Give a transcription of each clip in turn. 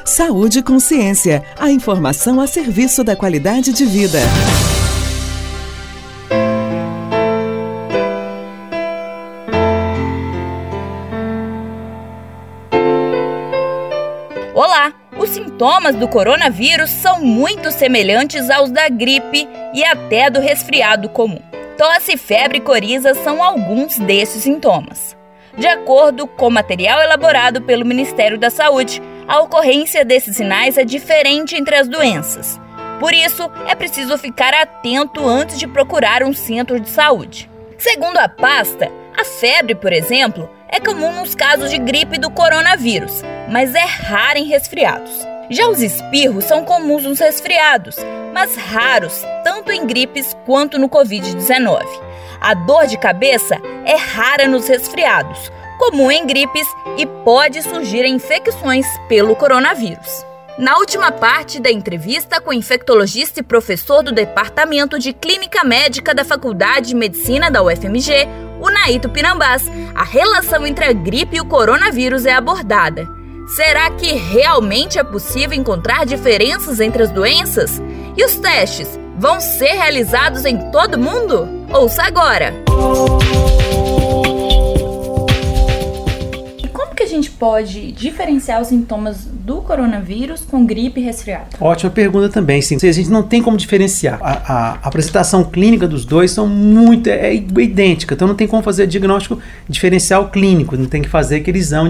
Saúde e Consciência, a informação a serviço da qualidade de vida. Olá! Os sintomas do coronavírus são muito semelhantes aos da gripe e até do resfriado comum. Tosse, febre e coriza são alguns desses sintomas. De acordo com material elaborado pelo Ministério da Saúde, a ocorrência desses sinais é diferente entre as doenças. Por isso, é preciso ficar atento antes de procurar um centro de saúde. Segundo a pasta, a febre, por exemplo, é comum nos casos de gripe do coronavírus, mas é rara em resfriados. Já os espirros são comuns nos resfriados, mas raros tanto em gripes quanto no Covid-19. A dor de cabeça é rara nos resfriados, comum em gripes e pode surgir em infecções pelo coronavírus. Na última parte da entrevista com o infectologista e professor do Departamento de Clínica Médica da Faculdade de Medicina da UFMG, o Naito Pirambás, a relação entre a gripe e o coronavírus é abordada. Será que realmente é possível encontrar diferenças entre as doenças? E os testes vão ser realizados em todo mundo? Ouça agora! E como que a gente pode diferenciar os sintomas do coronavírus com gripe e resfriado? Ótima pergunta também, sim. A gente não tem como diferenciar. A apresentação clínica dos dois são muito idêntica, então não tem como fazer diagnóstico diferencial clínico, não tem que fazer aquele exame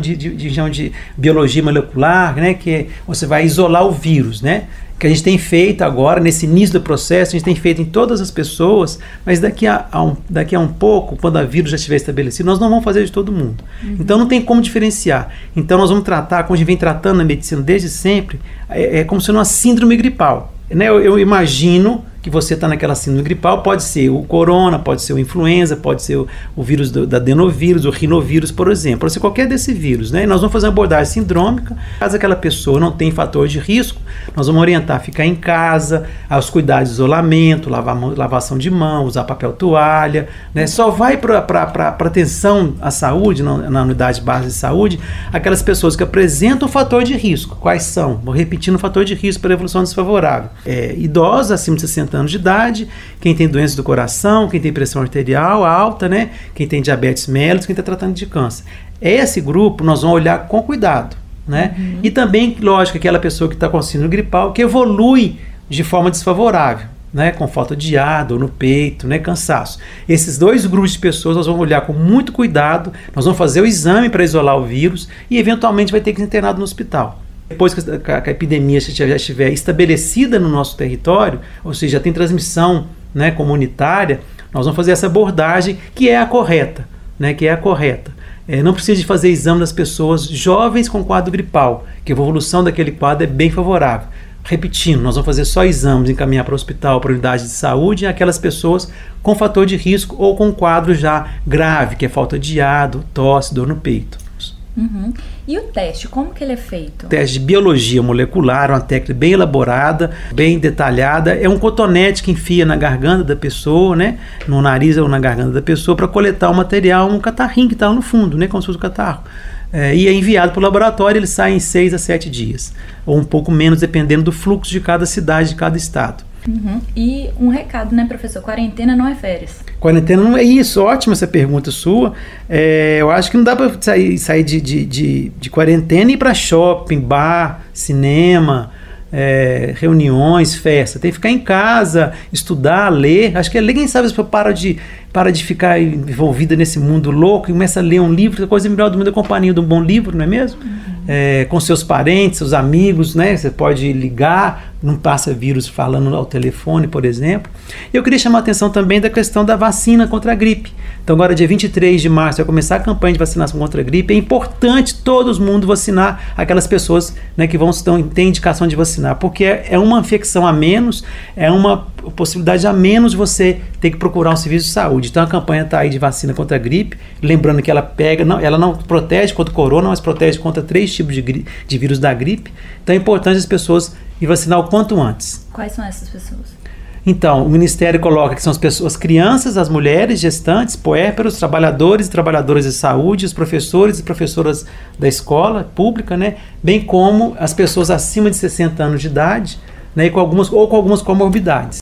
de biologia molecular, né, que você vai isolar o vírus, né? Que a gente tem feito agora, nesse início do processo, a gente tem feito em todas as pessoas, mas daqui a um pouco, quando o vírus já estiver estabelecido, nós não vamos fazer de todo mundo. Então não tem como diferenciar. Então nós vamos tratar, como a gente vem tratando na medicina desde sempre, é como se fosse uma síndrome gripal. Né? Eu imagino que você está naquela síndrome gripal, pode ser o corona, pode ser o influenza, pode ser o vírus da adenovírus, o rinovírus, por exemplo, pode ser qualquer desse vírus, né? E nós vamos fazer uma abordagem sindrômica. Caso aquela pessoa não tenha fator de risco, nós vamos orientar a ficar em casa, aos cuidados de isolamento, lavação de mãos, usar papel toalha, né? Só vai para atenção à saúde, na unidade básica de saúde, aquelas pessoas que apresentam fator de risco. Quais são? Vou repetindo o fator de risco para evolução desfavorável. Idosos acima de 60 anos de idade, quem tem doença do coração, quem tem pressão arterial alta, né? Quem tem diabetes mellitus, quem está tratando de câncer. Esse grupo nós vamos olhar com cuidado, né? E também, lógico, aquela pessoa que está com síndrome gripal, que evolui de forma desfavorável, né? Com falta de ar, dor no peito, né? Cansaço. Esses dois grupos de pessoas nós vamos olhar com muito cuidado, nós vamos fazer o exame para isolar o vírus e eventualmente vai ter que ser internado no hospital. Depois que a epidemia já estiver estabelecida no nosso território, ou seja, já tem transmissão, né, comunitária, nós vamos fazer essa abordagem que é a correta, né, que é a correta. Não precisa de fazer exame das pessoas jovens com quadro gripal, que a evolução daquele quadro é bem favorável. Repetindo, nós vamos fazer só exames, encaminhar para o hospital, para a unidade de saúde, aquelas pessoas com fator de risco ou com quadro já grave, que é falta de ar, tosse, dor no peito. E o teste, como que ele é feito? Teste de biologia molecular, uma técnica bem elaborada, bem detalhada. É um cotonete que enfia na garganta da pessoa, né? No nariz ou na garganta da pessoa, para coletar o material, um catarrinho que está lá no fundo, né? Como se fosse um catarro. E é enviado para o laboratório, ele sai em 6 a 7 dias. Ou um pouco menos, dependendo do fluxo de cada cidade, de cada estado. E um recado, né, professor? Quarentena não é férias. Quarentena não é isso. Ótima essa pergunta sua. Eu acho que não dá para sair de quarentena e ir para shopping, bar, cinema, reuniões, festa. Tem que ficar em casa, estudar, ler. Acho que é ler, quem sabe, se para de ficar envolvida nesse mundo louco e começa a ler um livro. A coisa melhor do mundo é a companhia de um bom livro, não é mesmo? Com seus parentes, seus amigos, né? Você pode ligar, não passa vírus falando ao telefone, por exemplo. Eu queria chamar a atenção também da questão da vacina contra a gripe. Então agora, dia 23 de março, vai começar a campanha de vacinação contra a gripe. É importante todo mundo vacinar aquelas pessoas, né, que têm indicação de vacinar, porque é uma infecção a menos, é uma possibilidade a menos de você ter que procurar um serviço de saúde. Então a campanha está aí de vacina contra a gripe, lembrando que ela não protege contra o corona, mas protege contra 3 tipos de vírus da gripe. Então é importante as pessoas ir vacinar o quanto antes. Quais são essas pessoas? Então, o Ministério coloca que são as crianças, as mulheres, gestantes, puérperos, trabalhadores e trabalhadoras de saúde, os professores e professoras da escola pública, né? Bem como as pessoas acima de 60 anos de idade, né? Com algumas comorbidades.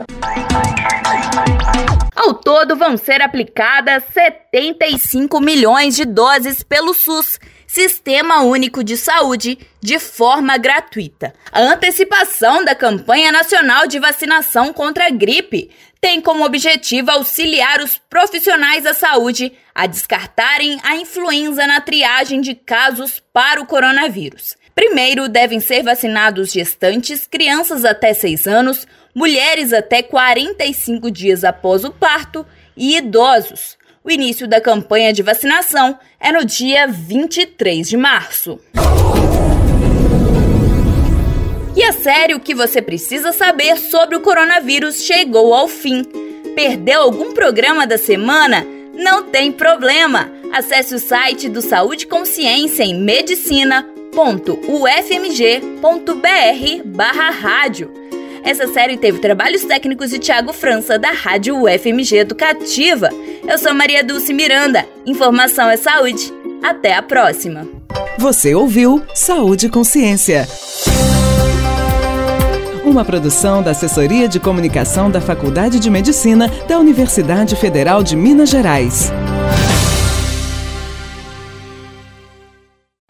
Ao todo, vão ser aplicadas 75 milhões de doses pelo SUS, Sistema Único de Saúde, de forma gratuita. A antecipação da campanha nacional de vacinação contra a gripe tem como objetivo auxiliar os profissionais da saúde a descartarem a influenza na triagem de casos para o coronavírus. Primeiro, devem ser vacinados gestantes, crianças até 6 anos, mulheres até 45 dias após o parto e idosos. O início da campanha de vacinação é no dia 23 de março. E a série O que você precisa saber sobre o coronavírus chegou ao fim. Perdeu algum programa da semana? Não tem problema! Acesse o site do Saúde e Consciência em medicina.ufmg.br/rádio. Essa série teve trabalhos técnicos de Thiago França, da Rádio UFMG Educativa. Eu sou Maria Dulce Miranda. Informação é saúde. Até a próxima. Você ouviu Saúde e Consciência. Uma produção da Assessoria de Comunicação da Faculdade de Medicina da Universidade Federal de Minas Gerais.